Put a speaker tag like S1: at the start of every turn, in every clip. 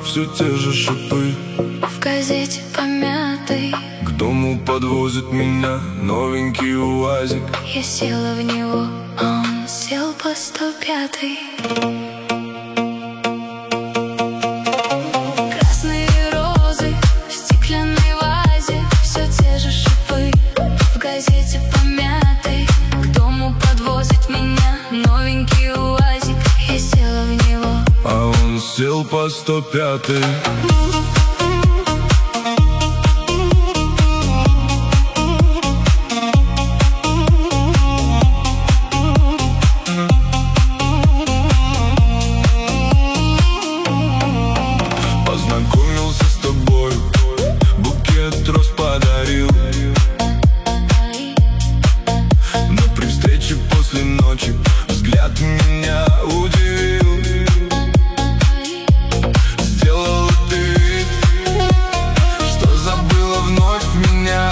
S1: все те же шипы.
S2: В газете помятый
S1: К дому подвозит меня новенький УАЗик.
S2: я села в него, а он сел по 105-й. Красные розы в стеклянной вазе, все те же шипы. В газете помятой к дому подвозит меня новенький УАЗик, я села в него,
S1: А он сел по 105-й. Познакомился с тобой, букет роз подарил. Но при встрече после ночи взгляд меня удивил. Сделала ты вид, что забыла вновь меня,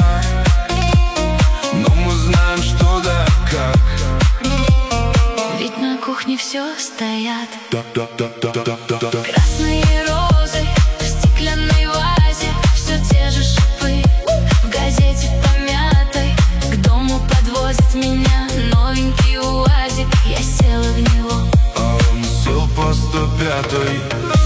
S1: но мы знаем, что да как.
S2: ведь на кухне все стоят
S1: Да-да-да-да-да-да.
S2: красные розы в стеклянной вазе, все те же шипы. В газете помятой к дому подвозит меня новенький УАЗик, я села в него,
S1: А он сел по 105-й.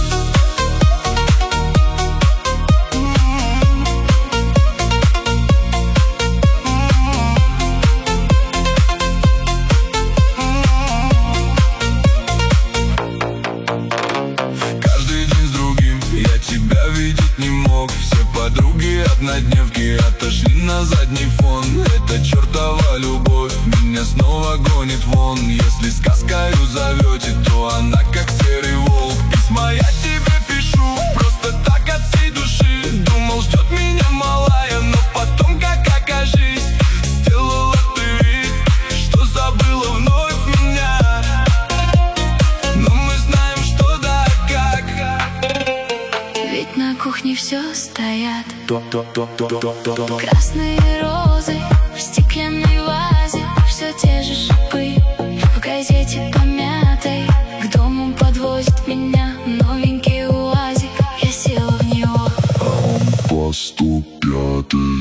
S1: Каждый день с другим я тебя видеть не мог. Все подруги однодневки отошли на задний фон. Эта чертова любовь меня снова гонит вон. Если сказкою зовете, то она как серый волк. Письма я тебе пишу просто так от всей души. Думал, ждет меня малая, но потом, как окажись, сделала ты вид, что забыла вновь меня, но мы знаем, что да как.
S2: ведь на кухне все стоят
S1: Да-да-да-да-да-да.
S2: красные розы в стеклянной вазе, все те же шипы. В газете помятой к дому подвозит меня новенький УАЗик, я села в него,
S1: По 105-й.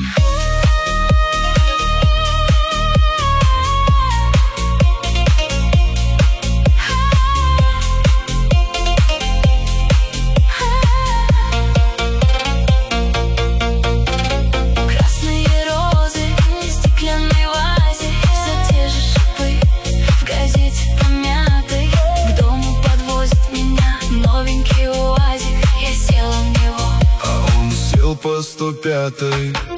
S2: красные розы в стеклянной вазе, все те же шипы. В газете помятой к дому подвозит меня новенький УАЗик, я села в него,
S1: А он сел по 105-й.